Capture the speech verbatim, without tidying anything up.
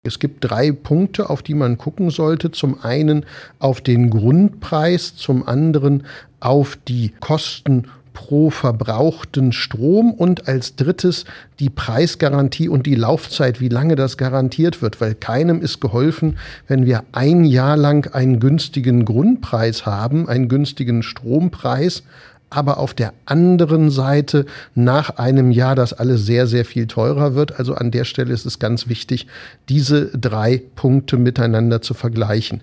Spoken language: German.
Es gibt drei Punkte, auf die man gucken sollte. Zum einen auf den Grundpreis, zum anderen auf die Kosten pro verbrauchten Strom und als drittes die Preisgarantie und die Laufzeit, wie lange das garantiert wird, weil keinem ist geholfen, wenn wir ein Jahr lang einen günstigen Grundpreis haben, einen günstigen Strompreis, aber auf der anderen Seite nach einem Jahr das alles sehr, sehr viel teurer wird. Also an der Stelle ist es ganz wichtig, diese drei Punkte miteinander zu vergleichen.